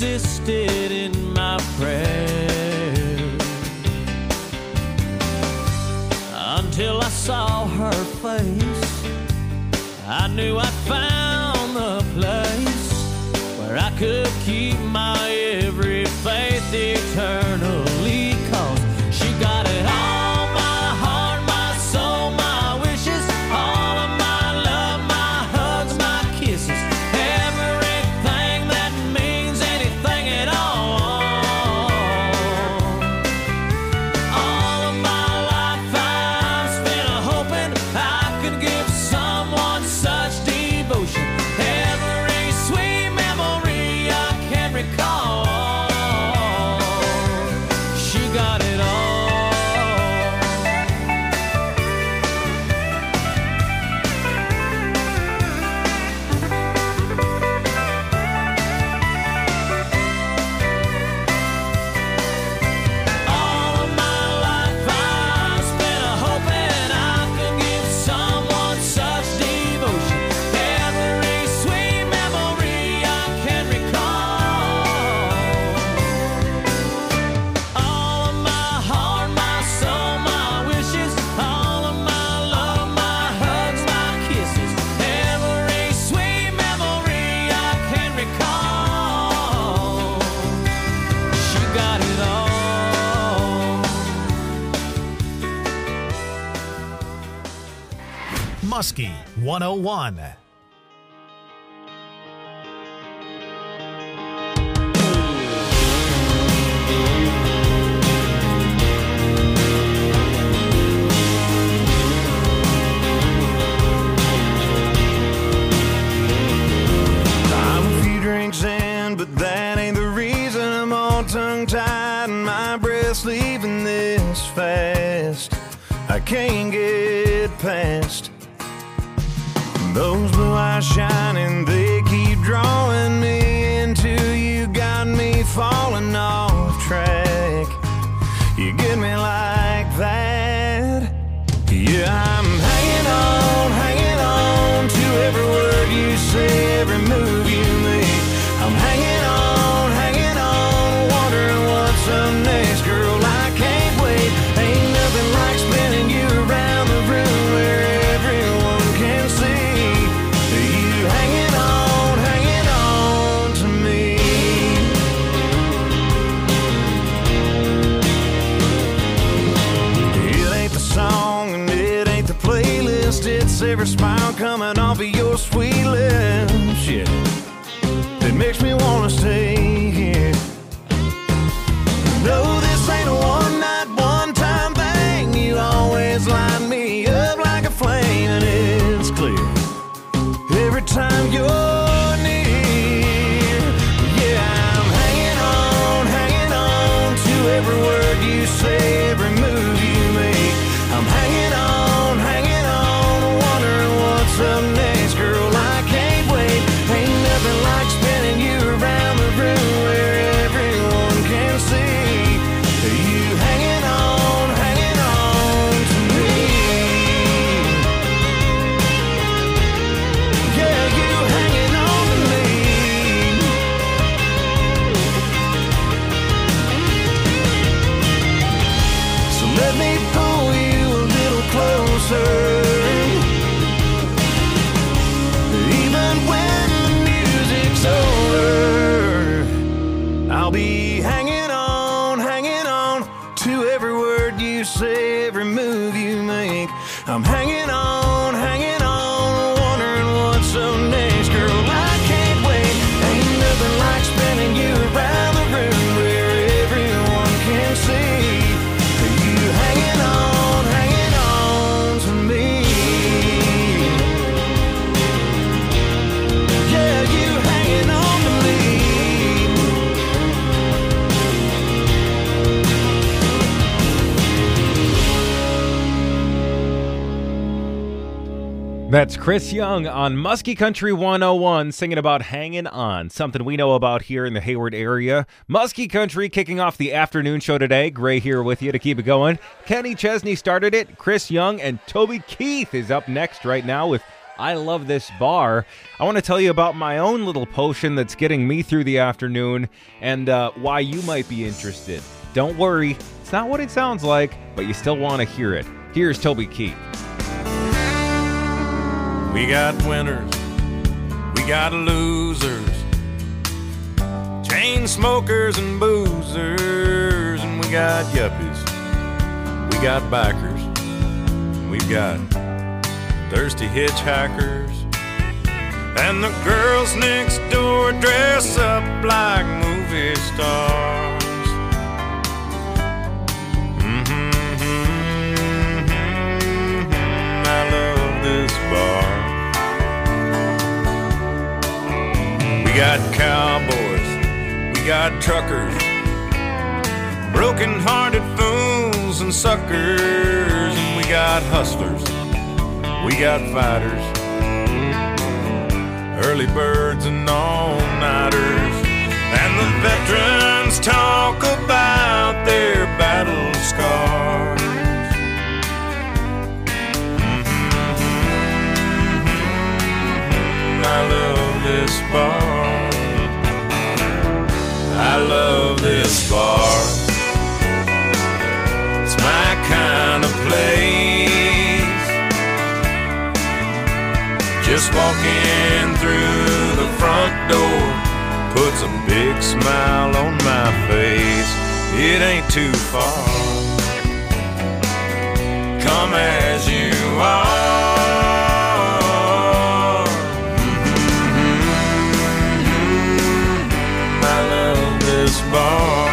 persisted in my prayer until I saw her face. I knew I'd found the place where I could keep my every faith eternally, 'cause she got it all, my heart, my soul, my wishes, all of my love, my hugs, my kisses, everything that means anything at all. All of my life I've spent hoping I could give someone such devotion, every sweet memory I can recall. She got it all. All of my life I've spent hoping I could give someone such devotion, every sweet memory I can recall. All of my heart, my soul, my wishes, all of my love, my hugs, my kisses, every sweet memory I can recall. She got it all. Muskie 101. I'm a few drinks in, but that ain't the reason I'm all tongue-tied and my breath's leaving this fast. I can't get past those blue eyes shining, they keep drawing me into you, got me falling off track. You get me like that. Yeah, I'm hanging on to every word you say, every move you make. I'm hanging on, wondering what's up next, girl. I can't wait. Ain't nothing like spinning you around the room where everyone can see you hanging on to me. It ain't the song and it ain't the playlist, it's every smile coming off of your sweet lips. Yeah, it makes me wanna stay here. No, this ain't a one-night, one-time thing. You always light me up like a flame, and it's clear every time you're near. Yeah, I'm hanging on to every word you say, every move you make. I'm hanging on, wondering what's up next, girl. I can't wait. Ain't nothing like spinning you around the room where everyone can see you hanging on to me. Yeah, you hanging on to me. So let me pull you a little closer. Even when the music's over, I'll be hanging on to every word you say, every move you make. I'm hanging on, wondering what's up next, girl. I can't wait. Ain't nothing like spinning you around the room where everyone can see you hanging on to me. Yeah, you hanging on to me. That's Chris Young on Muskie Country 101 singing about hanging on, something we know about here in the Hayward area. Muskie Country kicking off the afternoon show today. Gray here with you to keep it going. Kenny Chesney started it. Chris Young and Toby Keith is up next right now with I love this bar. I want to tell you about my own little potion that's getting me through the afternoon and why you might be interested. Don't worry, it's not what it sounds like, but you still want to hear it. Here's Toby Keith. We got winners, we got losers, chain smokers and boozers, and we got yuppies, we got bikers, we've got thirsty hitchhikers, and the girls next door dress up like movie stars. I love this bar. We got cowboys, we got truckers, broken-hearted fools and suckers, and we got hustlers, we got fighters, early birds and all-nighters, and the veterans talk about their battle scars. I love this bar. I love this bar. It's my kind of place. Just walking through the front door puts a big smile on my face. It ain't too far. Come as you are. Bar.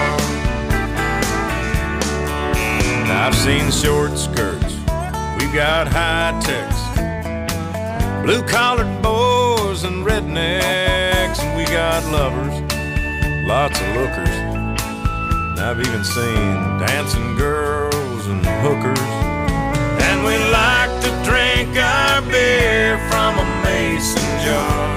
I've seen short skirts, we've got high techs, blue-collared boys and rednecks, and we got lovers, lots of lookers, and I've even seen dancing girls and hookers, and we like to drink our beer from a mason jar.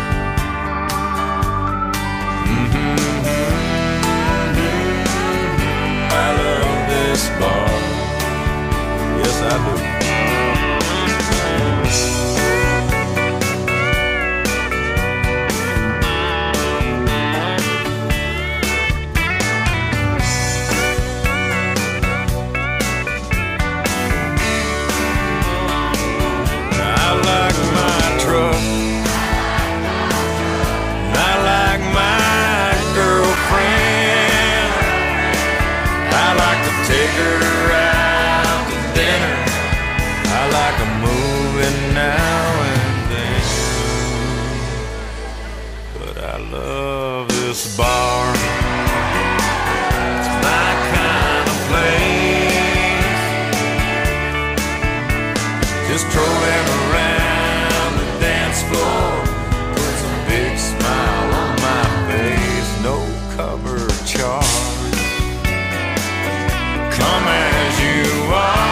I love this bar. Yes, I do. I like my truck. I like my girlfriend. I like to take her out to dinner. I like a movie now and then. But I love this bar. It's my kind of place. Just strolling around the dance floor puts a big smile on my face. No cover charge. Come as you are.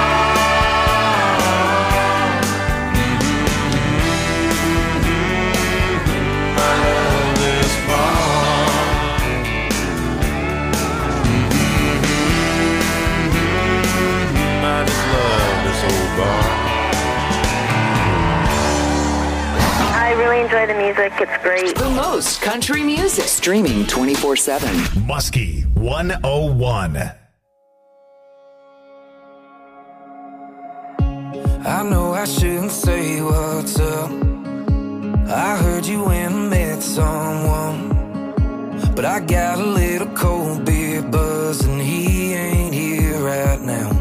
I love this bar. I just love this old bar. I really enjoy the music. It's great. The most country music. Streaming 24/7. Muskie 101. I know I shouldn't say what's up. I heard you went and met someone, but I got a little cold beer buzz and he ain't here right now.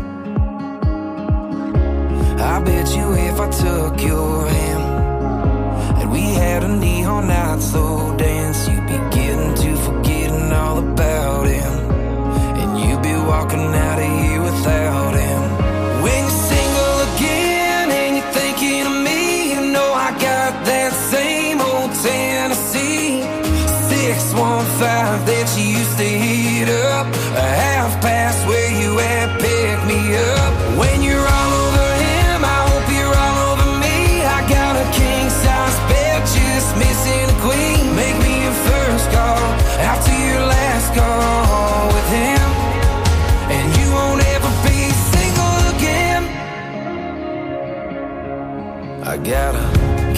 I bet you if I took your hand and we had a neon night slow dance, you'd be getting to forgetting all about him, and you'd be walking out of here without him. When you're single again and you're thinking of me, you know I got that same old Tennessee 615 that you used to heat up, a half past where you at, pick me up. When you're all over him, I hope you're all over me. I got a king size bed, just missing a queen. Make me your first call after your last call with him, and you won't ever be single again. I got a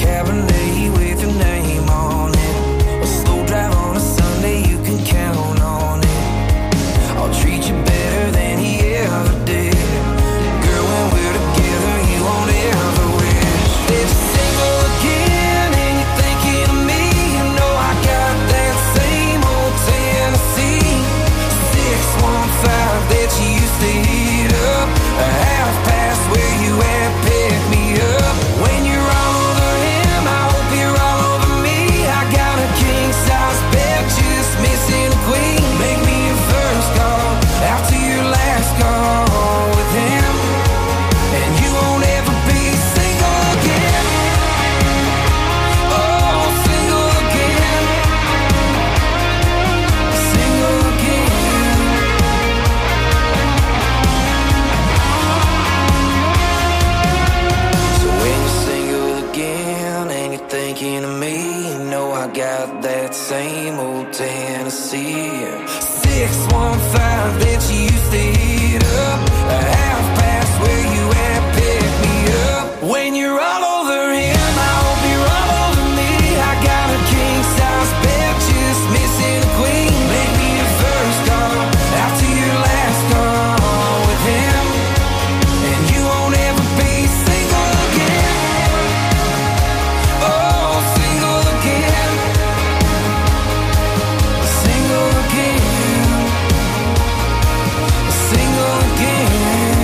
615 that you used to hit up. A half past where you at, pick me up. When you're all over him, I hope you're all over me. I got a king size bed, just missing a queen. Make me your first call after your last call with him, and you won't ever be single again. Oh, single again. Single again. Single again.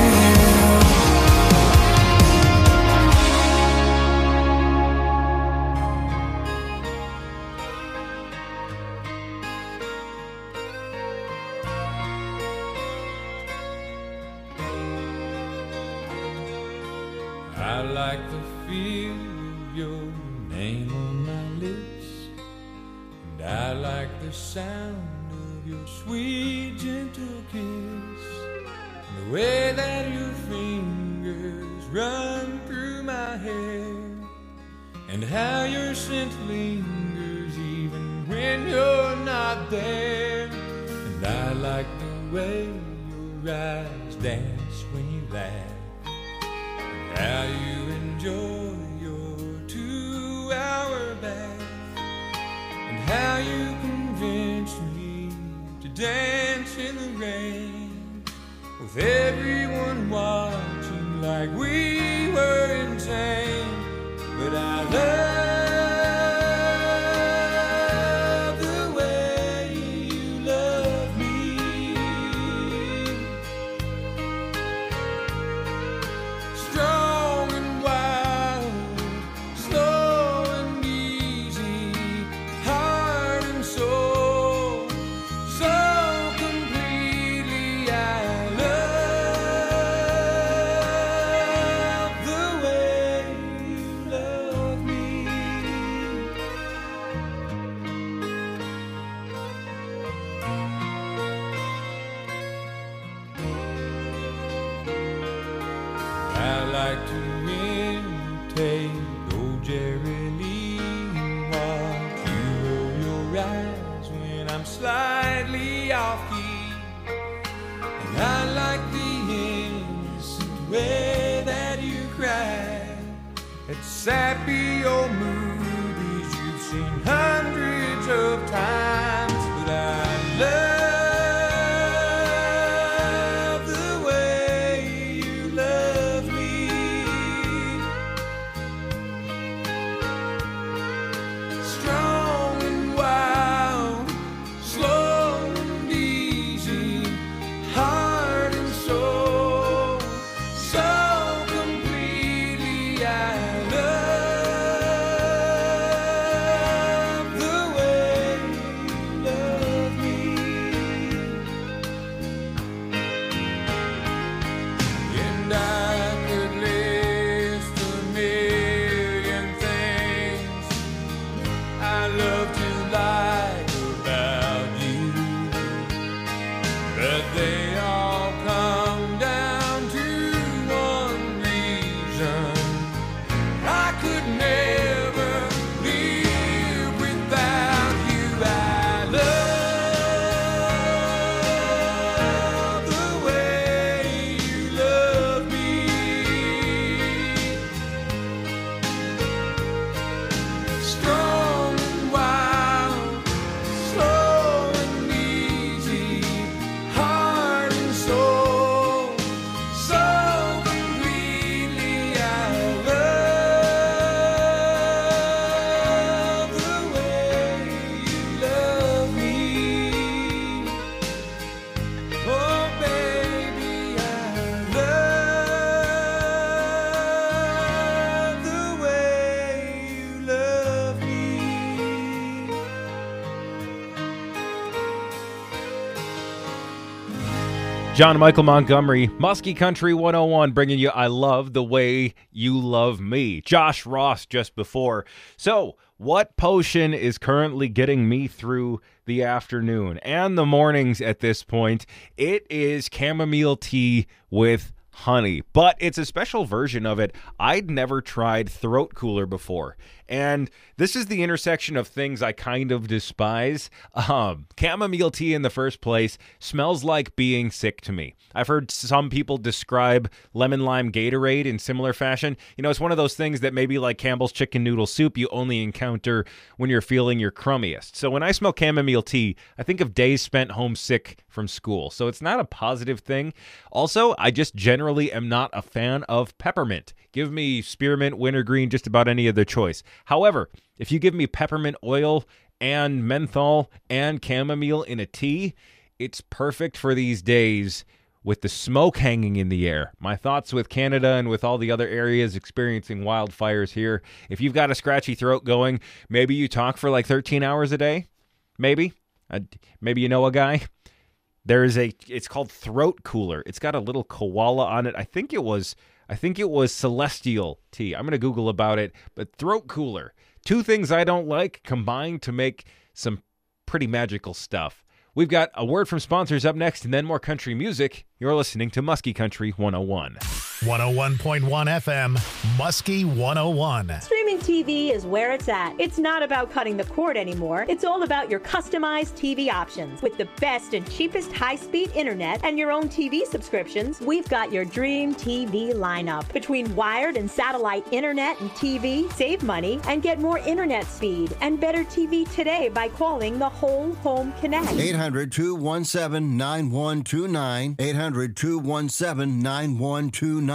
I like the feel of your name on my lips, and I like the sound of your sweet gentle kiss, and the way that your fingers run through my hair, and how your scent lingers even when you're not there. And I like the way your eyes dance when you laugh, how you enjoy your 2-hour bath, and how you convinced me to dance in the rain, with everyone watching like we were insane. But I love the way you love me. Strong and wild, slow and easy, heart and soul, so completely. I love the way you love me. I like to imitate old Jerry Lee and watch you roll your eyes when I'm slightly off key. And I like the innocent way that you cry at sappy old movies you've seen hundreds of times. But I love the way you love me. Strong and wild, slow and easy, heart and soul, so completely. I love the way you love me. And I could list a million things I love to like about you, but they all come down to one reason: I could never live without you. I love the way you love me. Strong and wild, slow and easy, heart and soul, so completely. I love the way you love me. Oh baby, I love the way you love me. John Michael Montgomery, Muskie Country 101, bringing you I Love the Way You Love Me. Josh Ross just before. So, what potion is currently getting me through the afternoon and the mornings at this point? It is chamomile tea with honey, but it's a special version of it. I'd never tried Throat Cooler before, and this is the intersection of things I kind of despise. Chamomile tea in the first place smells like being sick to me. I've heard some people describe lemon lime Gatorade in similar fashion. You know, it's one of those things that maybe like Campbell's chicken noodle soup you only encounter when you're feeling your crummiest. So when I smell chamomile tea, I think of days spent homesick from school. So it's not a positive thing. Also, I just generally am not a fan of peppermint. Give me spearmint, wintergreen, just about any other choice. However, if you give me peppermint oil and menthol and chamomile in a tea, it's perfect for these days with the smoke hanging in the air. My thoughts with Canada and with all the other areas experiencing wildfires here. If you've got a scratchy throat going, maybe you talk for like 13 hours a day. Maybe. Maybe you know a guy. It's called Throat Cooler. It's got a little koala on it. I think it was Celestial tea. I'm going to Google about it. But Throat Cooler. Two things I don't like combined to make some pretty magical stuff. We've got a word from sponsors up next and then more country music. You're listening to Muskie Country 101. 101.1 FM, Muskie 101. Streaming TV is where it's at. It's not about cutting the cord anymore. It's all about your customized TV options. With the best and cheapest high-speed internet and your own TV subscriptions, we've got your dream TV lineup. Between wired and satellite internet and TV, save money and get more internet speed and better TV today by calling the Whole Home Connect. 800-217-9129. 800-217-9129.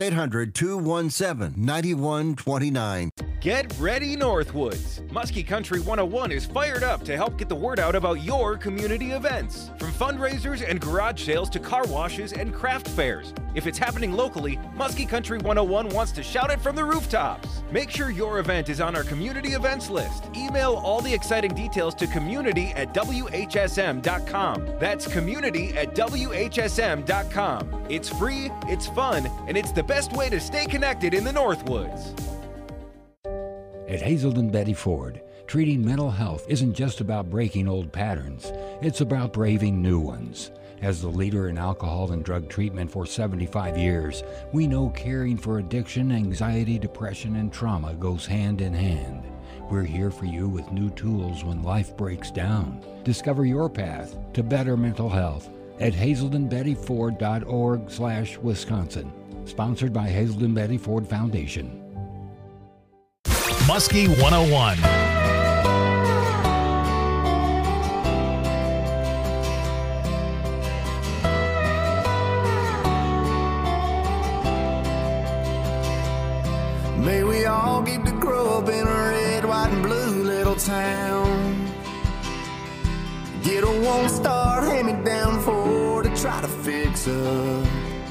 800-217-9129. Get ready, Northwoods. Muskie Country 101 is fired up to help get the word out about your community events. From fundraisers and garage sales to car washes and craft fairs. If it's happening locally, Muskie Country 101 wants to shout it from the rooftops. Make sure your event is on our community events list. Email all the exciting details to community@whsm.com. That's community@whsm.com. It's free, it's fun, and it's the best way to stay connected in the Northwoods. At Hazelden Betty Ford, treating mental health isn't just about breaking old patterns. It's about braving new ones. As the leader in alcohol and drug treatment for 75 years, we know caring for addiction, anxiety, depression, and trauma goes hand in hand. We're here for you with new tools when life breaks down. Discover your path to better mental health at hazeldenbettyford.org/Wisconsin. Sponsored by Hazelden Betty Ford Foundation. Muskie 101. May we all get to grow up in a red, white, and blue little town. Get a one-star hand-me-down Ford to try to fix up.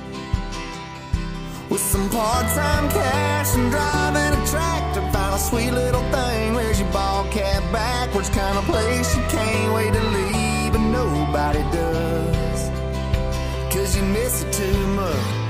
With some part-time cash and driving a tractor, find a sweet little thing. Wears your ball cap backwards, kind of place you can't wait to leave, but nobody does, 'cause you miss it too much.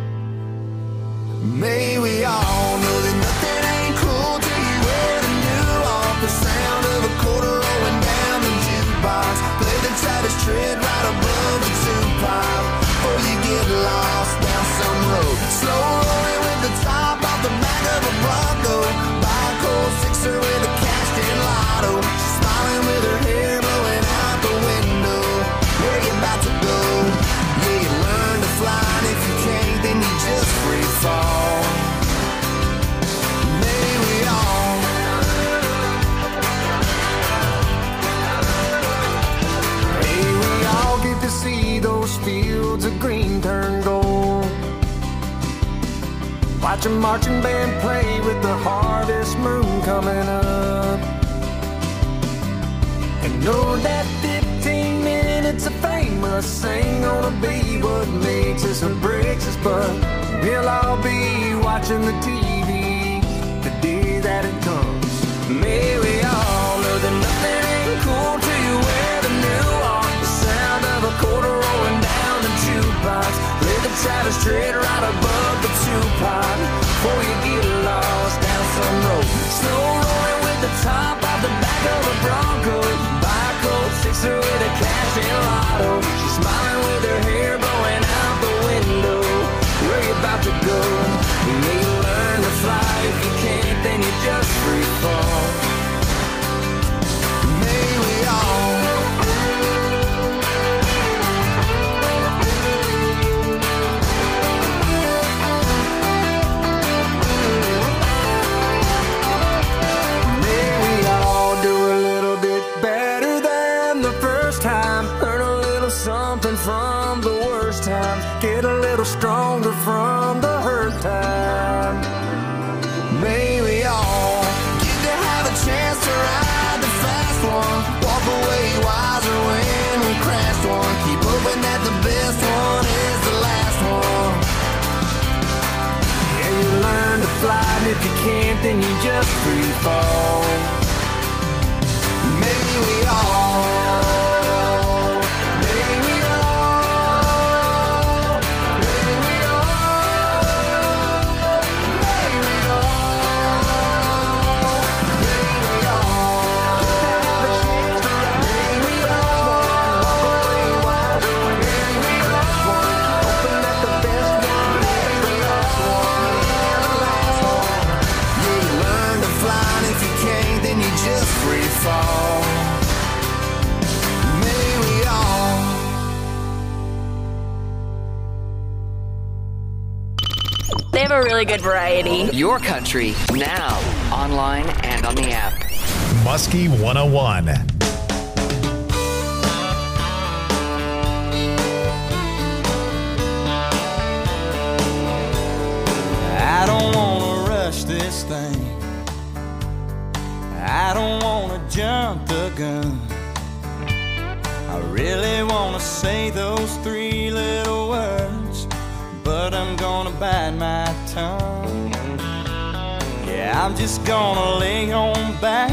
May we all know that nothing ain't cool till you wear the new off. The sound of a quarter rolling down the jukebox. Play the Travis Tritt right above the two-pipe, before you get lost down some road. Slow rolling with the top off the back of a Bronco. Buy a cold sixer with a cashed-in lotto. She's smiling with her hair blowing out the window. Where you about to go? Yeah, you learn to fly, and if you can't, then you just free fall. May we all. May we all get to see those fields of green turn gold. Watch a marching band play with the harvest moon coming up. And know that 15 minutes of fame us ain't gonna be what makes us or breaks us, but we'll all be watching the TV the day that it comes. May we all know that nothing ain't cool till you wear the new off. The sound of a quarter rolling down the jukebox. Play the Travis Tritt right above the two-pipe, before you get lost down some road. Slow rolling with the top off the back of a Bronco. Buy a cold sixer with a cash-in lotto. She's smiling with her hair blowing out the window. Where from the worst times, get a little stronger from the hurt times. May we all get to have a chance to ride the fast one, walk away wiser when we crashed one, keep hoping that the best one is the last one. Yeah, you learn to fly, and if you can't, then you just free fall. Maybe we all, maybe we all, maybe we all, maybe we all, maybe we all, maybe we all, walk away wiser, maybe we all, hoping that the best one is the last one, the last one. Yeah, you learn to fly, and if you can't, then you just free fall. May we all. They have a really good variety. Your country, now, online and on the app. Muskie 101. I don't wanna rush this thing. I don't wanna jump the gun. I really wanna say those three little words, but I'm gonna bite my tongue. Yeah, I'm just gonna lay on back,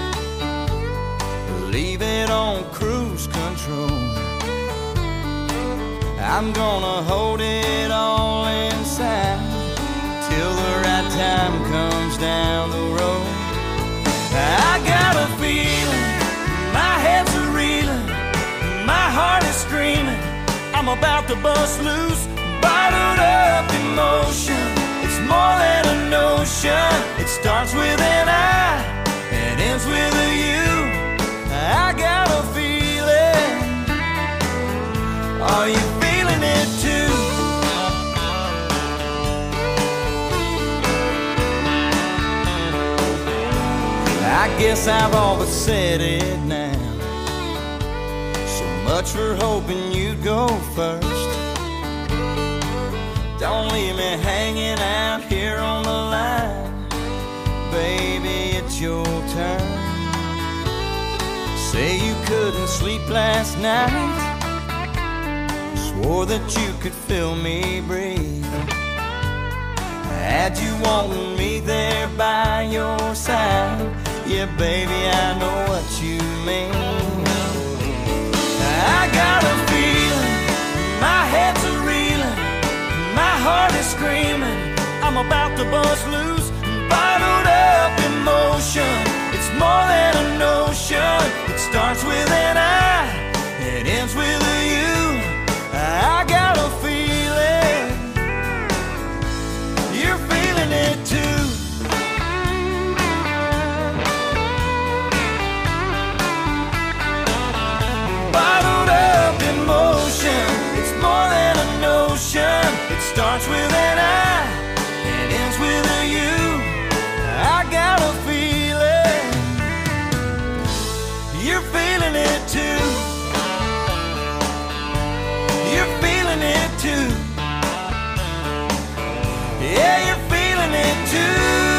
leave it on cruise control. I'm gonna hold it all inside till the right time comes down the road. I got a feeling, my head's a reeling, my heart is screaming, I'm about to bust loose, bottled up emotion. It's more than a notion, it starts with an I and ends with a you. I got a feeling, are you feeling it too? I guess I've all but said it now. So much for hoping you'd go first. Don't leave me hanging out here on the line. Baby, it's your turn. Say you couldn't sleep last night, swore that you could feel me breathe. Had you wanting me there by your side, yeah, baby, I know what you mean. I got a feeling, my head's a reeling, my heart is screaming, I'm about to bust loose, bottled up emotion. It's more than a notion, it starts with an I, it ends with a you. I got a feeling, you're feeling it too. Bottled up emotion, it's more than a notion. It starts with an I, it ends with a you. I got a feeling, you're feeling it too. You're feeling it too. Yeah, you're feeling it too.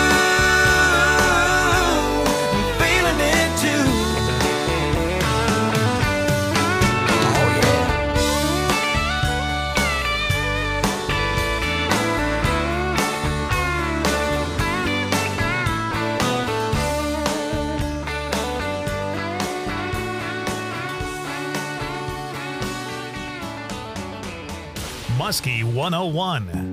I'm feeling it too. Muskie 101.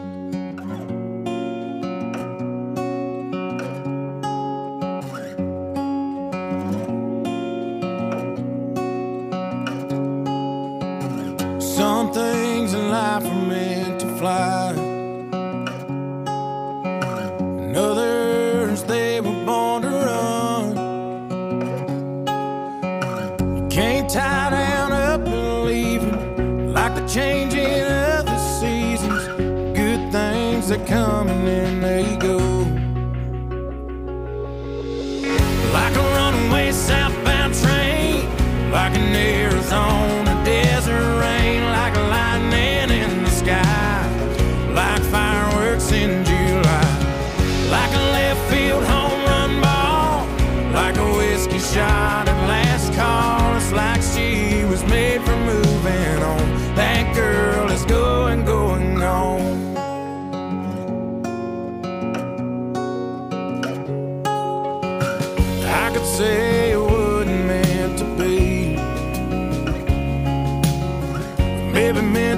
Some things in life are meant to fly, and others they were born to run. You can't tie down up and leave it, like the changing of the seasons. Good things that come and then they go, like a runaway southbound train, like an Arizona desert rain.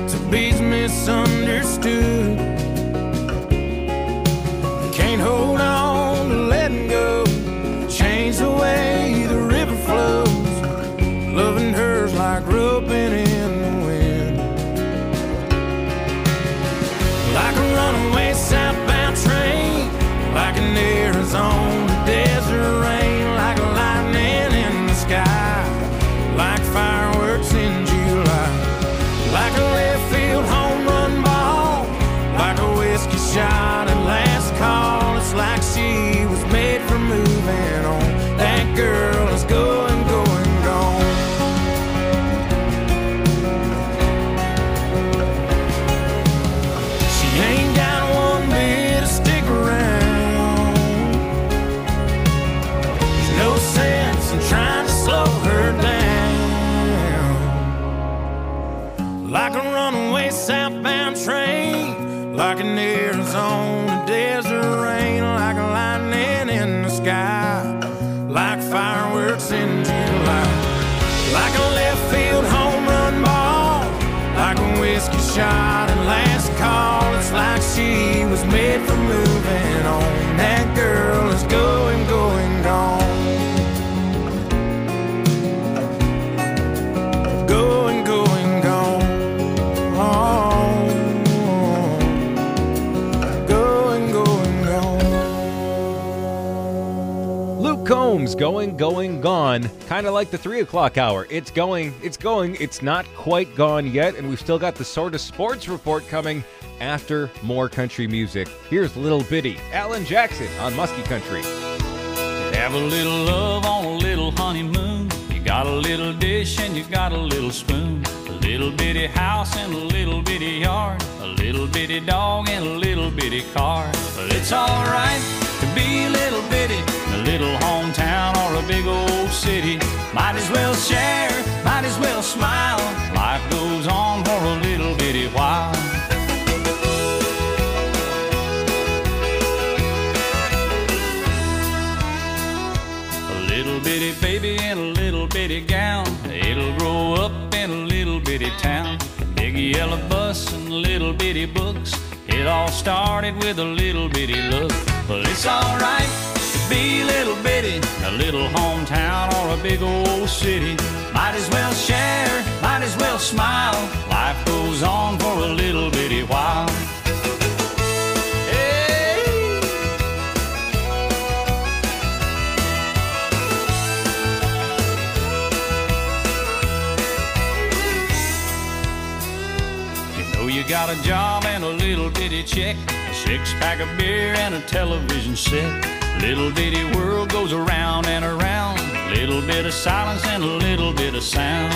to be misunderstood. Can't hold on to letting go, change the way the river flows. Loving her's like roping in the wind, like a runaway southbound train, like an Arizona desert rain, like lightning in the sky, like fireworks in July, like a left field home run ball, like a whiskey shot at last call. It's like she was made for moving on. That girl is going, going, gone. She ain't got one bit to stick around. There's no sense in trying to slow her down. Like a runaway southbound train, like an Arizona desert rain, like a lightning in the sky, like fireworks in July, like a left field home run ball, like a whiskey shot at last call. It's like she was made for moving on. That girl is going, going, gone. Going, going, gone. Going, going, gone. Luke Combs, going, going, gone. Kind of like the 3 o'clock hour. It's going, it's not quite gone yet, and we've still got the Sort of Sports Report coming after more country music. Here's Little Bitty, Alan Jackson on Muskie Country. Have a little love on a little honeymoon. You got a little dish and you got a little spoon. A little bitty house and a little bitty yard. A little bitty dog and a little bitty car. But it's alright to be a little bitty in a little hometown or a big old city. Might as well share, might as well smile. Life goes on for a little bitty while. A little bitty baby in a little bitty gown. It'll grow up in a little bitty town. Big yellow bus and little bitty books. It all started with a little bitty look. Well, it's alright to be a little bitty, a little hometown or a big old city. Might as well share, might as well smile. Life goes on for a little bitty while. You got a job and a little bitty check, a 6-pack of beer and a television set. Little bitty world goes around and around. Little bit of silence and a little bit of sound.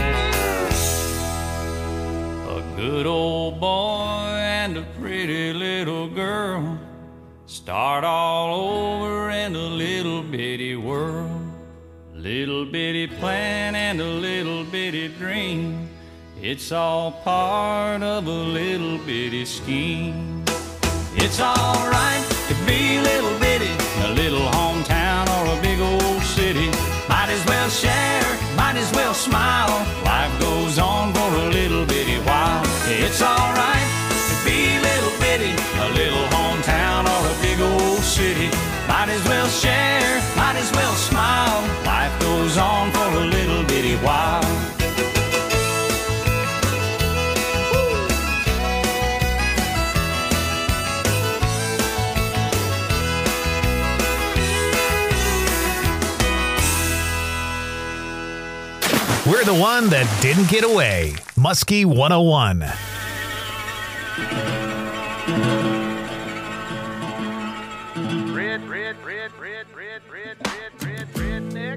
A good old boy and a pretty little girl start all over in a little bitty world. Little bitty plan and a little bitty dream. It's all part of a little bitty scheme. It's alright to be a little bitty, a little hometown or a big old city. Might as well share, might as well smile. Life goes on for a little bitty while. It's alright to be a little bitty, a little hometown or a big old city. Might as well share, might as well smile. Life goes on for a little bitty while. We're the one that didn't get away. Muskie 101. Redneck.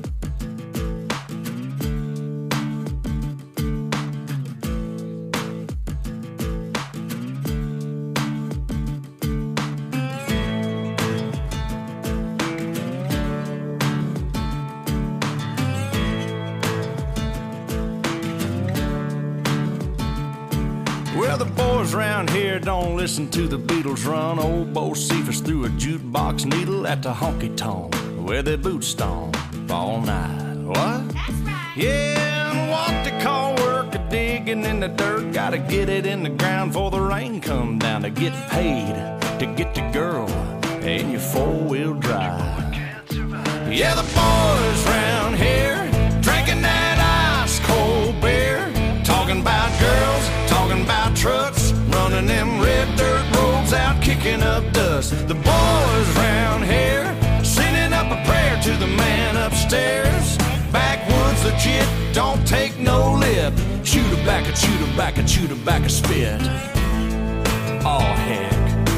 Well, the boys around here don't listen to the Beatles run. Old Bo Cephas threw a jukebox needle at the honky-tonk where their boots stomp all night. What? That's right. Yeah, and what they call work a digging in the dirt, gotta get it in the ground before the rain come down to get paid, to get the girl in your four-wheel drive. Yeah, the boys round here drinking that ice-cold beer, talking about girls, talking about trucks, running them red dirt roads out, kicking up dust. The boys round here sending up a prayer to the man upstairs. Backwoods legit, don't take no lip. Chew tobacco, chew tobacco, chew tobacco, spit. Oh, heck.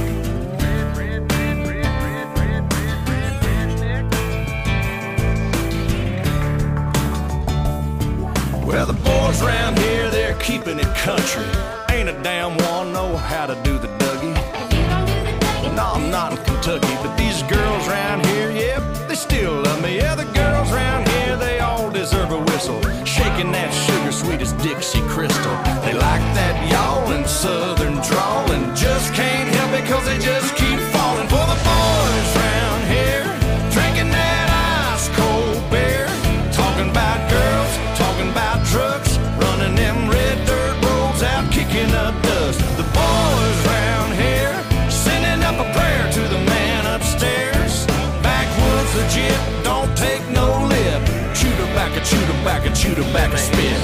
Well, the boys around here, they're keeping it country. Ain't a damn one know how to do the Dougie. No, I'm not in Kentucky, but these girls around here, yep, they still love me. Yeah, the girls around here, they all deserve a whistle. Shaking that sugar sweet as Dixie Crystal. They like that yawling southern drawl and just can't help it cause they just keep falling for the boys around here. Drinking that ice cold beer. Talking about girls, talking about trucks, running them red dirt roads out, kicking up dust. The boys around here sending up a prayer to the man upstairs. Backwoods legit, don't take no lip. Chew tobacco, chew tobacco, chew tobacco, spit.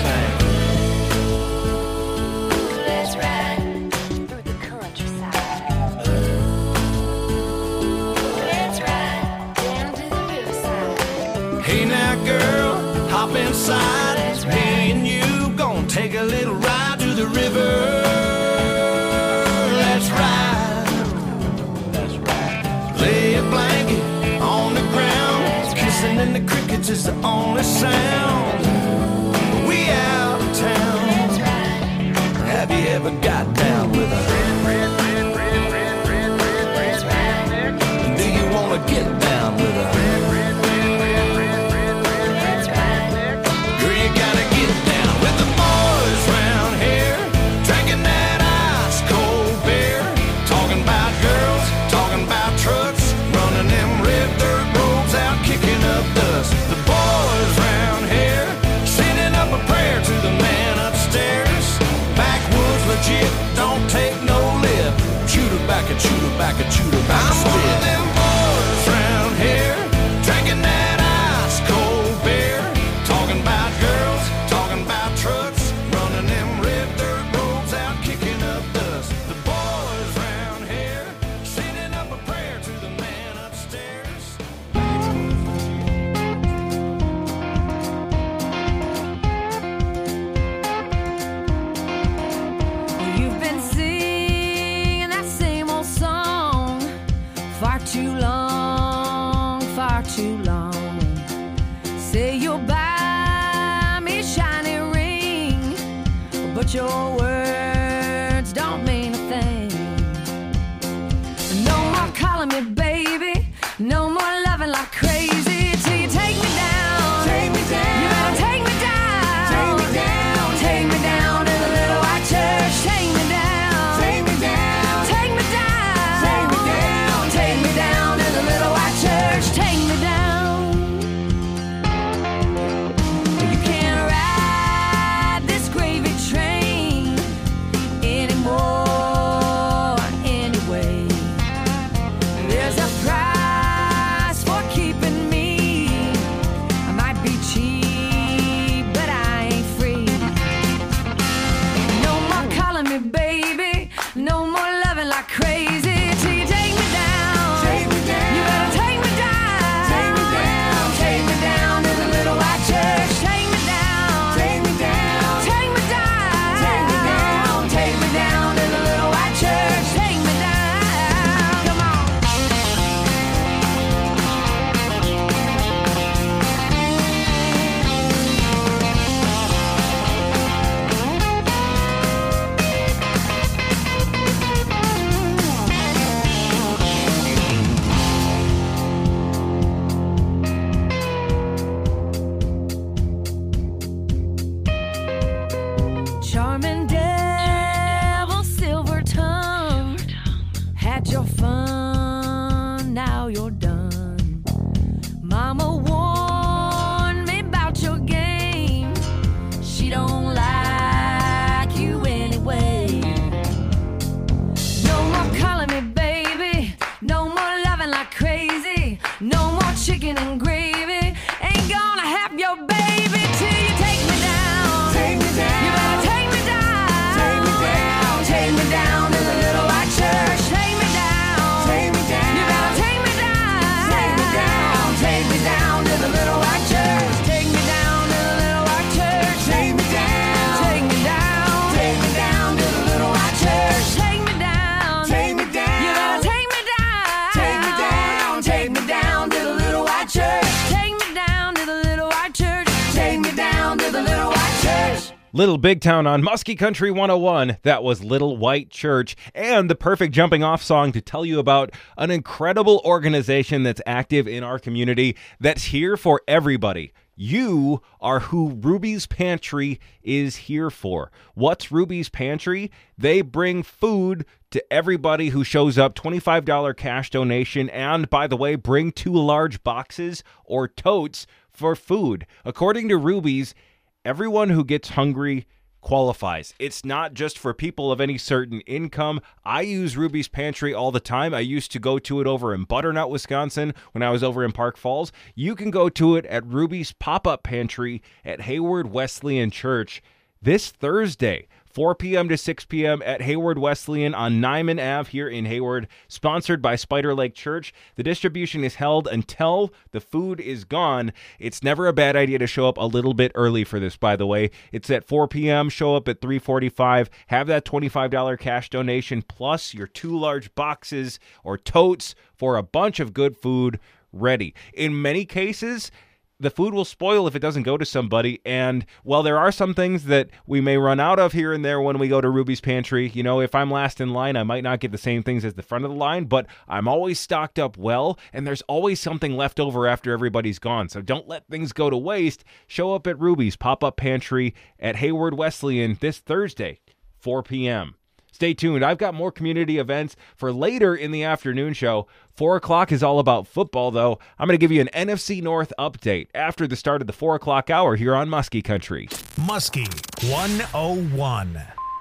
Let's ride through the countryside. Let's ride down to the riverside. Hey now girl, hop inside. Me and you gon' take a little ride to the river. Let's ride. Let's ride. Lay a blanket on the ground. Kissing in the crickets is the only sound. We out of town. Have you ever got down with a do you wanna get down with a girl, you gotta get down with the boys round here. Drinking that ice cold beer. Talking about girls, talking about trucks, running them red dirt roads out, kicking up dust. The boys round here sending up a prayer to the man upstairs. Backwoods legit, don't take no lip. Chew tobacco, chew tobacco, chew tobacco, spit. I'm one of them boys round here drinking that ice cold beer. Talking about girls, talking about trucks, running them red dirt roads out, kicking up dust. The boys round here sending up a prayer to the man upstairs. You've been singing that same old song far too long, far too long. Say you'll buy me a shiny ring, but your words don't mean a thing. No more calling me baby, no more loving like crazy till you take me down. Take me down. You better take me down. Take me down. Take me down to the little white church. Take me down. Take me down. Take me down. Take me down. Take me down to the little white church. Take me down. You can't ride this gravy train anymore anyway. There's a price for keeping me. I might be cheap, but I ain't free. No more calling me baby, no more loving like crazy till you take me down. Take me down. You better take me down. Take me down. Take me down to the little white church. Take me down. Take me down. Take me down. Take me down. Take me down to the little white church. Take me down. Come on. Little Big Town on Muskie Country 101. That was Little White Church, and the perfect jumping off song to tell you about an incredible organization that's active in our community that's here for everybody. You are who Ruby's Pantry is here for. What's Ruby's Pantry? They bring food to everybody who shows up, $25 cash donation, and by the way, bring 2 large boxes or totes for food. According to Ruby's, everyone who gets hungry qualifies. It's not just for people of any certain income. I use Ruby's Pantry all the time. I used to go to it over in Butternut, Wisconsin when I was over in Park Falls. You can go to it at Ruby's Pop-Up Pantry at Hayward Wesleyan Church this Thursday, 4 p.m. to 6 p.m. at Hayward Wesleyan on Nyman Ave here in Hayward, sponsored by Spider Lake Church. The distribution is held until the food is gone. It's never a bad idea to show up a little bit early for this, by the way. It's at 4 p.m. Show up at 3:45. Have that $25 cash donation plus your 2 large boxes or totes for a bunch of good food ready. In many cases, the food will spoil if it doesn't go to somebody, and while there are some things that we may run out of here and there when we go to Ruby's Pantry, you know, if I'm last in line, I might not get the same things as the front of the line, but I'm always stocked up well, and there's always something left over after everybody's gone, so don't let things go to waste. Show up at Ruby's Pop-Up Pantry at Hayward Wesleyan this Thursday, 4 p.m. Stay tuned. I've got more community events for later in the afternoon show. 4 o'clock is all about football, though. I'm going to give you an NFC North update after the start of the 4 o'clock hour here on Muskie Country. Muskie 101.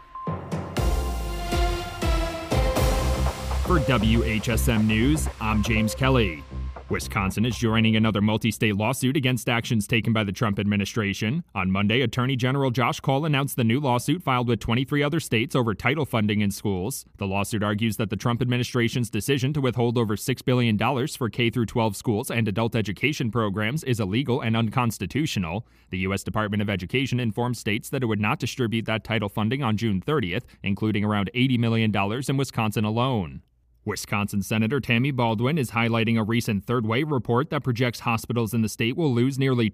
For WHSM News, I'm James Kelly. Wisconsin is joining another multi-state lawsuit against actions taken by the Trump administration. On Monday, Attorney General Josh Cole announced the new lawsuit filed with 23 other states over title funding in schools. The lawsuit argues that the Trump administration's decision to withhold over $6 billion for K-12 schools and adult education programs is illegal and unconstitutional. The U.S. Department of Education informed states that it would not distribute that title funding on June 30th, including around $80 million in Wisconsin alone. Wisconsin Senator Tammy Baldwin is highlighting a recent Third Way report that projects hospitals in the state will lose nearly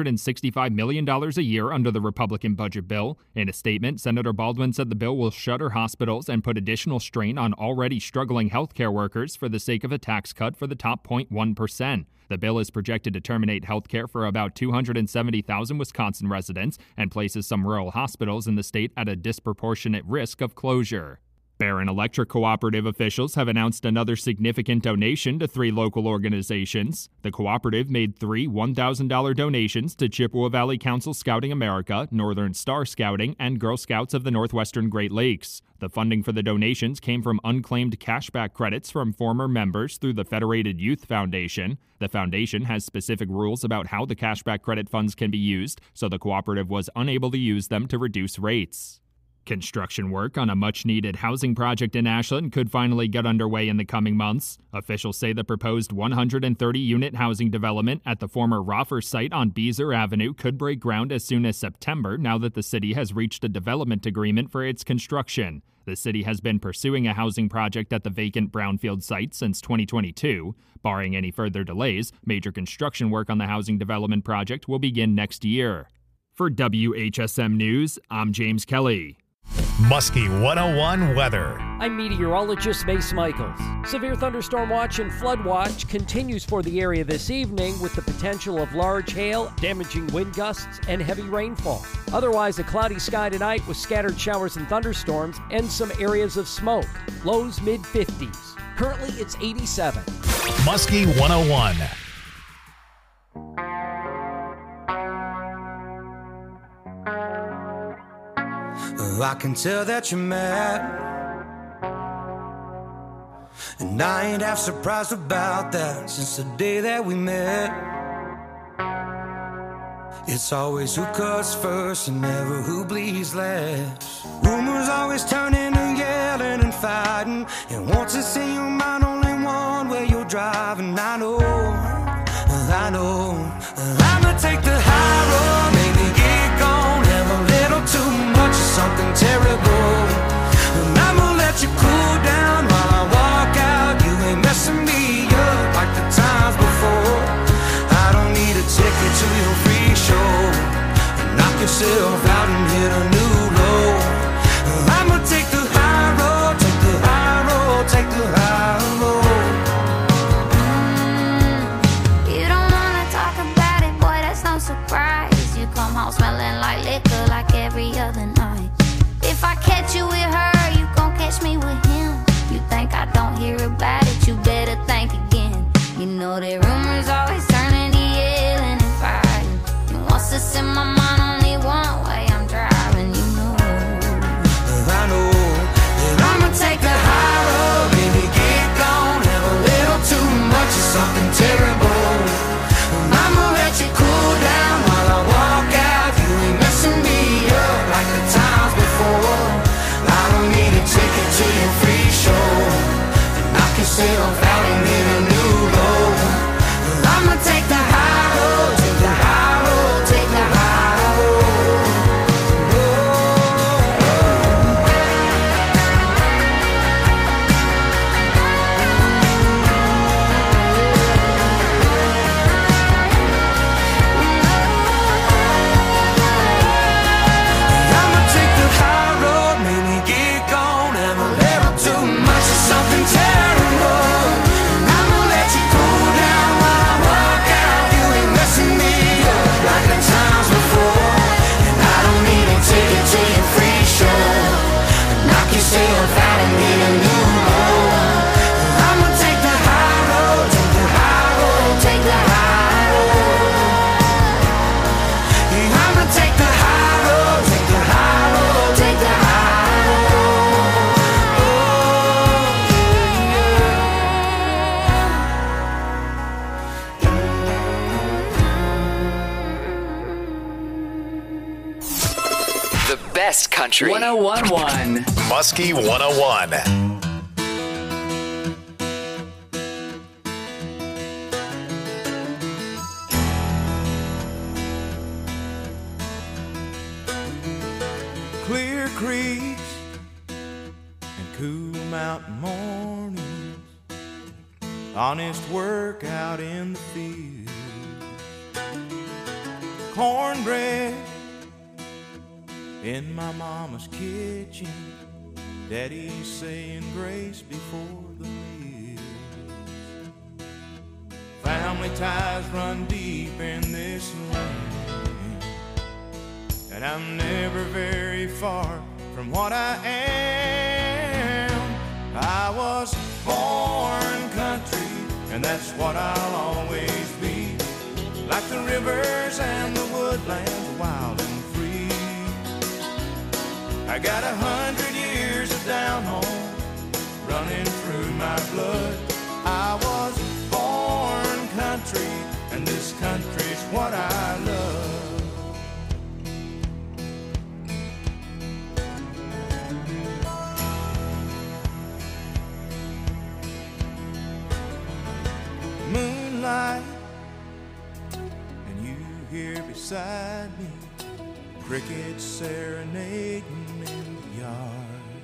$265 million a year under the Republican budget bill. In a statement, Senator Baldwin said the bill will shutter hospitals and put additional strain on already struggling healthcare workers for the sake of a tax cut for the top 0.1%. The bill is projected to terminate health care for about 270,000 Wisconsin residents and places some rural hospitals in the state at a disproportionate risk of closure. Barron Electric Cooperative officials have announced another significant donation to 3 local organizations. The cooperative made 3 $1,000 donations to Chippewa Valley Council Scouting America, Northern Star Scouting, and Girl Scouts of the Northwestern Great Lakes. The funding for the donations came from unclaimed cashback credits from former members through the Federated Youth Foundation. The foundation has specific rules about how the cashback credit funds can be used, so the cooperative was unable to use them to reduce rates. Construction work on a much-needed housing project in Ashland could finally get underway in the coming months. Officials say the proposed 130-unit housing development at the former Roffer site on Beezer Avenue could break ground as soon as September now that the city has reached a development agreement for its construction. The city has been pursuing a housing project at the vacant brownfield site since 2022. Barring any further delays, major construction work on the housing development project will begin next year. For WHSM News, I'm James Kelly. Muskie 101 weather. I'm meteorologist Mace Michaels. Severe thunderstorm watch and flood watch continues for the area this evening with the potential of large hail, damaging wind gusts, and heavy rainfall. Otherwise, a cloudy sky tonight with scattered showers and thunderstorms and some areas of smoke. Lows mid-50s. Currently, it's 87. Muskie 101. I can tell that you're mad, and I ain't half surprised about that since the day that we met. It's always who cuts first and never who bleeds last. Rumors always turn into yelling and fighting, and once it's in your mind, only one way you're driving. I know I'ma take the high road, maybe get gone, have a little too much of something terrible, and I'ma let you cool down while I walk out. You ain't messing me up like the times before. I don't need a ticket to your free show. Knock yourself out and hit a new the rumors always turning to yelling and fighting. And what's this in my mind? Only one way I'm driving, you know. I know that I'ma take the high road, baby, get gone. Have a little too much of something terrible. I'ma let you cool down while I walk out. You ain't messing me up like the times before. I don't need a ticket to your free show, and I can sit on Valley in a new road. I'ma take the high road, take the high road, take the high road. I'ma take the high road, maybe get gone. Have a little too much of something terrible. I'ma let you cool down while I walk out. You ain't messing me up like the times before. And I don't need a ticket to your free show. Knock yourself out and get a new road. I'ma take the high road, take the high road, take the high road. Yeah, I'ma take the high road, take the high road, take the high road. The best country. 1011. Muskie 101. Clear creeks and cool mountain mornings, honest work out in the field, cornbread in my mama's kitchen, daddy's saying grace before the meal. Family ties run deep in this land, and I'm never very far from what I am. I was born country, and that's what I'll always be. Like the rivers and the woodlands, wild and free. I got 100 years of down home running through my blood. I was born country, and this country's what I love. Moonlight, and you here beside me, crickets serenading in the yard.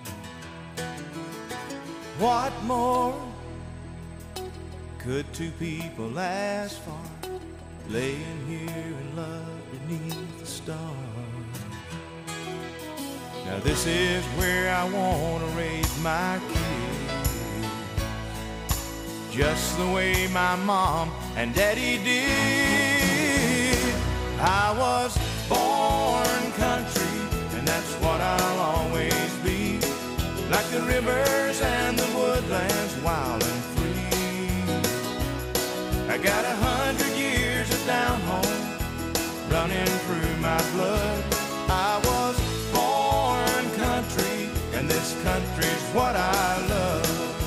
What more could two people ask for, laying here in love beneath the stars? Now this is where I want to raise my kids, just the way my mom and daddy did. I was born country, and that's what I'll always be. Like the rivers and the woodlands, wild and free. I got 100 years of down home running through my blood. I was born country, and this country's what I love.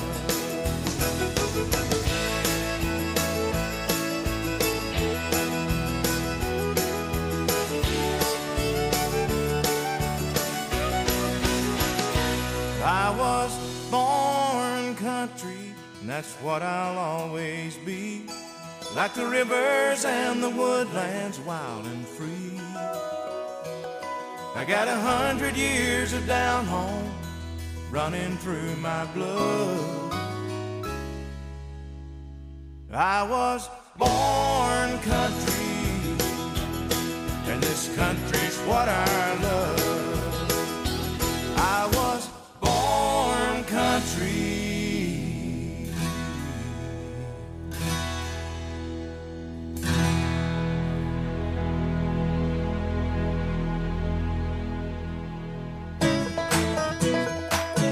I was born country, and that's what I'll always be. Like the rivers and the woodlands, wild and free. I got 100 years of down home running through my blood. I was born country, and this country's what I love. I was born country.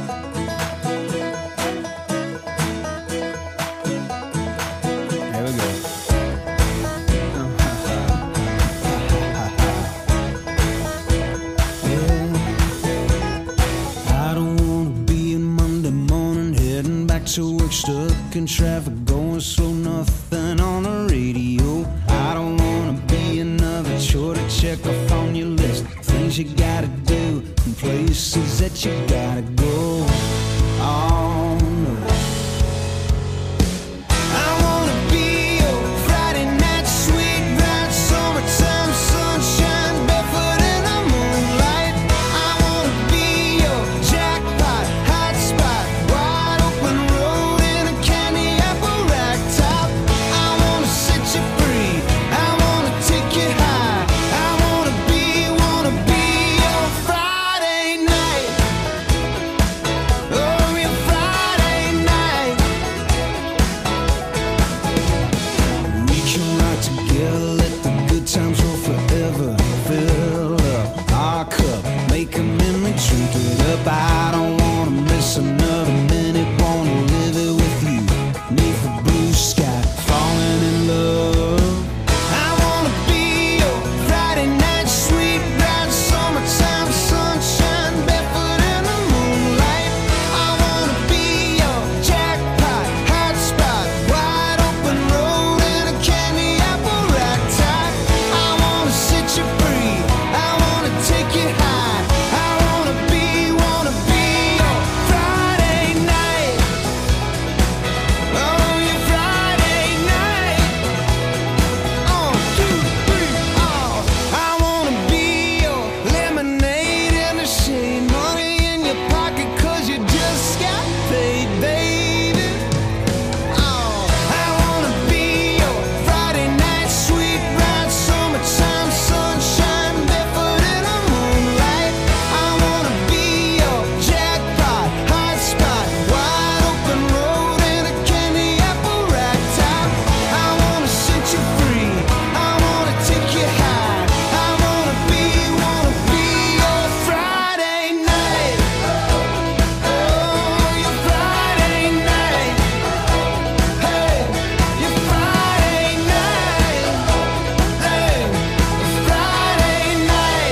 There we go. work, stuck in traffic, going slow, nothing on the radio. I don't wanna be another chore to check off on your list. Things you gotta do and places that you gotta go. Oh no. I wanna be your Friday night sweet ride, summertime sunshine, barefoot in the moonlight. I wanna be your jackpot, hot spot, wide open road in a candy apple rack top. I wanna set you free, I wanna take you high. I wanna be your Friday night. Oh, your Friday night. We can ride together, let the good times roll forever. Fill up our cup, make 'em in me, drink it up. I don't wanna miss another minute, wanna live it with you. Neath the blue sky, falling in love. I wanna be your Friday night sweet ride, summertime sunshine, barefoot in the moonlight. I wanna be your jackpot, hot spot, wide open road in a candy apple rack top. I wanna set you free, I wanna take you high. I wanna be your Friday night. Oh, your Friday night. 1, 2, 3, oh. I wanna be your lemonade in the shade, money in your pocket 'cause you just got paid, baby. Oh, I wanna be your Friday night sweet ride, summertime sunshine, barefoot in the moonlight. I wanna be your jackpot, hot spot, wide open road in a candy apple rack top. I wanna set you free, I wanna take you high. I wanna be your Friday night. Oh, your Friday night. Hey, your Friday night. Hey, Friday night.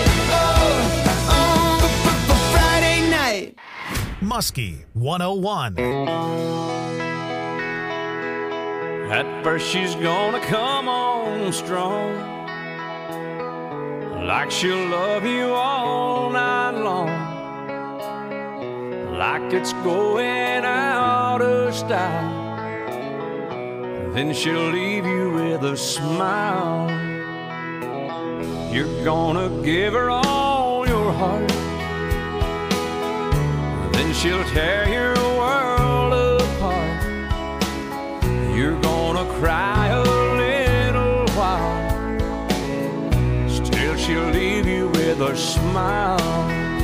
Friday night. Muskie 101. At first she's gonna come on strong, like she'll love you all night long, like it's going out of style. Then she'll leave you with a smile. You're gonna give her all your heart, then she'll tear your world apart. You're gonna cry a little while, still she'll leave you with a smile.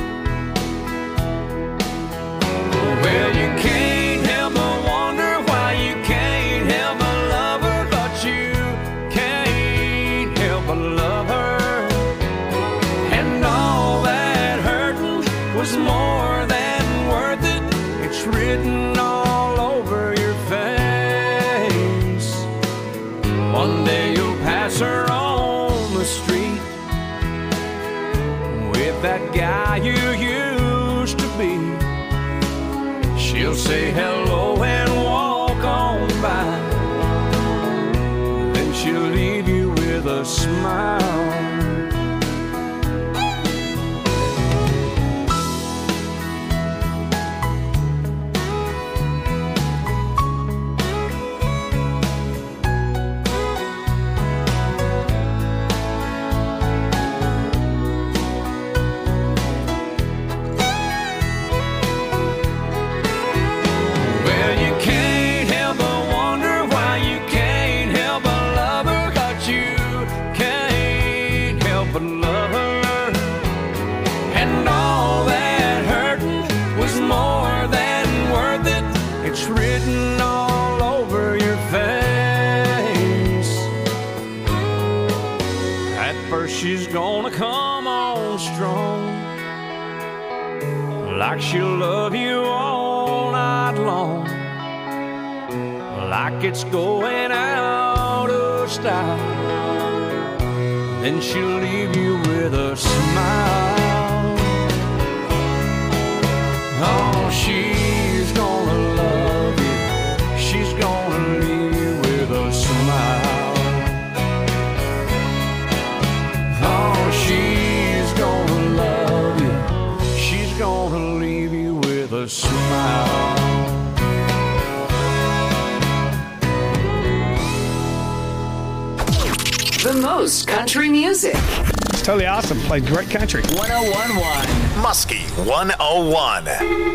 Well, you can't help but wonder why you can't help but love her, but you can't help but love her. And all that hurting was more than worth it. It's written all over your face. One day you'll pass her on the street with that guy you used to be. She'll say hello and walk on by, then she'll leave you with a smile. Well, you can't help but wonder why you can't help but love her, but you can't help but love her. And all that hurting was more than worth it. It's written all over your face. At first she's gonna come on strong, like she'll love you all night long, like it's going out of style. Then she'll leave you with a smile. Oh, she's gonna love you a smile. The most country music. It's totally awesome. Played great country. 1011. Muskie 101.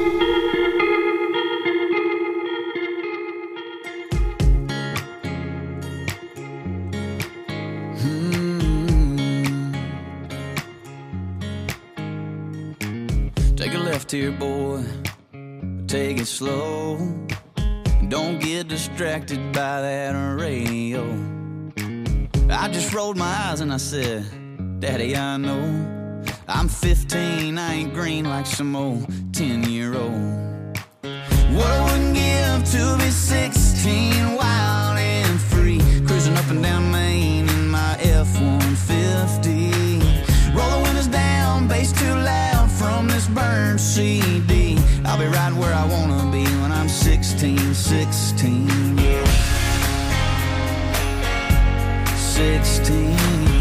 Take a left here, boy. Take it slow. Don't get distracted by that radio. I just rolled my eyes and I said, Daddy, I know I'm 15, I ain't green like some old 10-year-old. What I wouldn't give to be 16, wild and free, cruising up and down Main in my F-150. Roll the windows down, bass too loud from this burned CD. I'll be right where I wanna be when I'm 16, yeah. 16.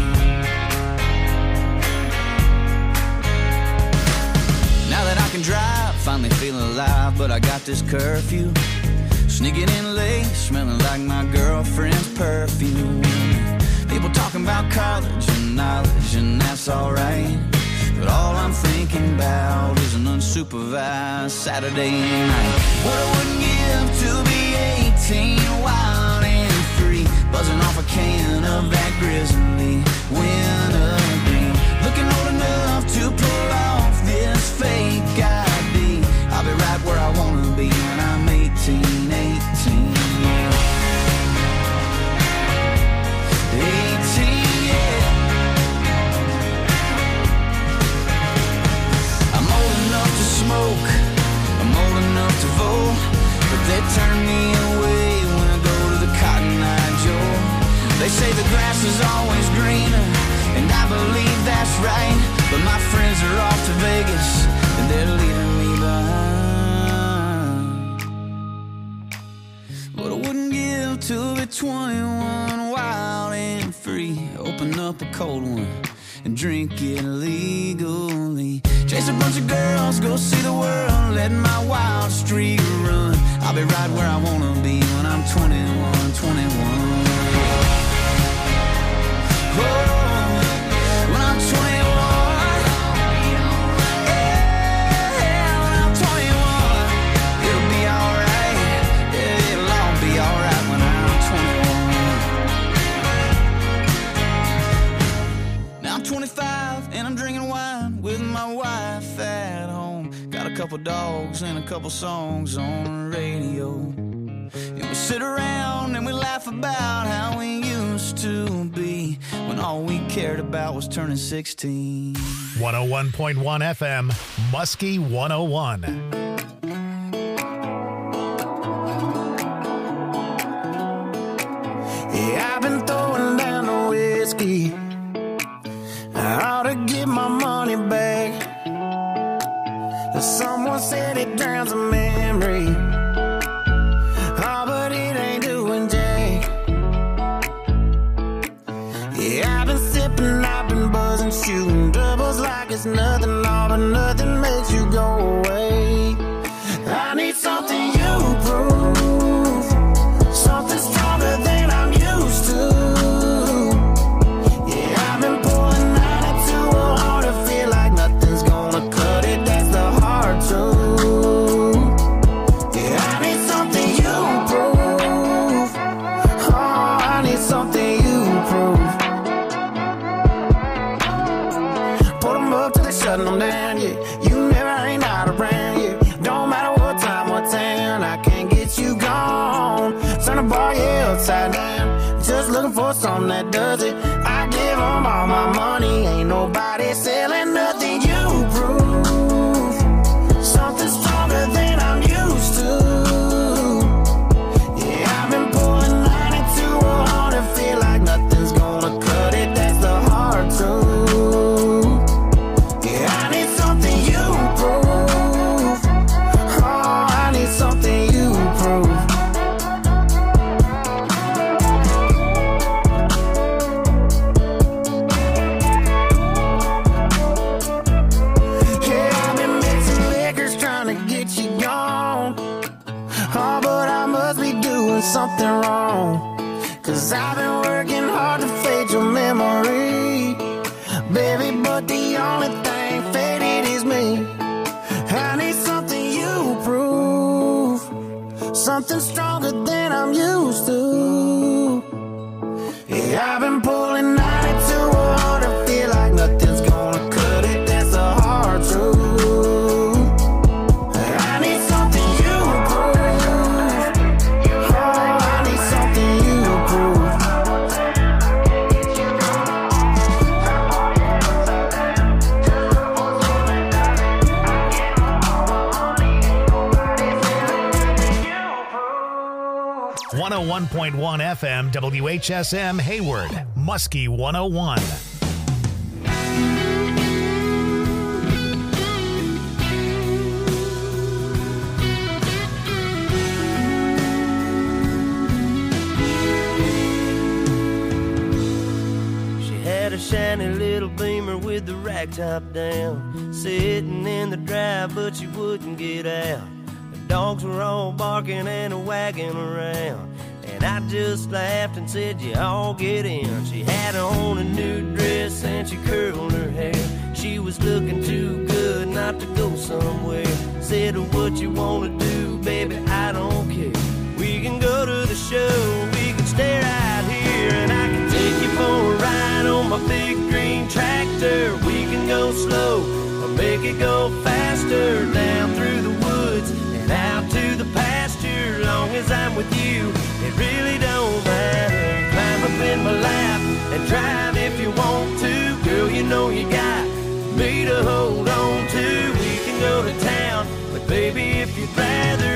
Now that I can drive, finally feeling alive, but I got this curfew. Sneaking in late, smelling like my girlfriend's perfume. People talking about college and knowledge, and that's alright. But all I'm thinking about is an unsupervised Saturday night. What I wouldn't give to be 18, wild and free, buzzing off a can of that grizzly wintergreen. Looking old enough to pull off this fake ID. I'll be right where I wanna be when I'm 18, yeah. 18, yeah. I'm old enough to smoke, I'm old enough to vote, but they turn me away when I go to the Cotton Eye Joe. They say the grass is always greener, and I believe that's right, but my friends are off to Vegas, and they're leaving me behind. But I wouldn't give to be 21, wild and free, open up a cold one and drink it legally. Chase a bunch of girls, go see the world, let my wild streak run. I'll be right where I wanna be when I'm 21, 21. Oh, when I'm 21, yeah, when I'm 21, it'll be alright, yeah, it'll all be alright when I'm 21. Now I'm 25 and I'm drinking wine with my wife at home. Got a couple dogs and a couple songs on the radio. And we sit around and we laugh about how we used to be, when all we cared about was turning 16. 101.1 FM, Muskie 101. Yeah, I've been throwing down the whiskey. I ought to get my money back. Someone said it drowns a memory. Oh, but it ain't doing jack. Yeah, I've been sipping, I've been buzzing, shooting doubles like it's nothing, all but nothing makes you go away. I need something you prove, something stronger than I'm used to. Yeah, I've been pulling 92 hard to feel like nothing's gonna cut it, that's the hard truth. Yeah, I need something you prove. Oh, I need something you prove. Put them up till they shutting them down, yeah. You never ain't out around, yeah. Don't matter what time, what town, I can't get you gone. Turn the bar, yeah, upside down. Just looking for something that does it. I give them all my money, ain't nobody selling nothing. You prove something stronger than I'm used to. Yeah, I've been pulling 92 hard to feel like nothing's gonna cut it, that's the hard truth. Yeah, I need something you prove. Oh, I need something you prove. something wrong. 'Cause I've been working hard to fade your memory, baby, but the only thing faded is me. I need something you prove, something stronger than I'm used to. Yeah, I've been pulling 92 hard, I feel like nothing's gonna cut it, that's the hard truth. I need something you prove, oh, I need something you prove. 101.1 FM WHSM Hayward, Muskie 101. Shiny little Beamer with the rack top down, sitting in the drive but she wouldn't get out. The dogs were all barking and wagging around, and I just laughed and said, you all get in. She had on a new dress and she curled her hair. She was looking too good not to go somewhere. Said, what you wanna do, baby, I don't care. We can go to the show, we can stay right here, and I can take you for a ride on my big green tractor. We can go slow or make it go faster, down through the woods and out to the pasture. Long as I'm with you, it really don't matter. Climb up in my lap and drive if you want to. Girl, you know you got me to hold on to. We can go to town, but baby, if you'd rather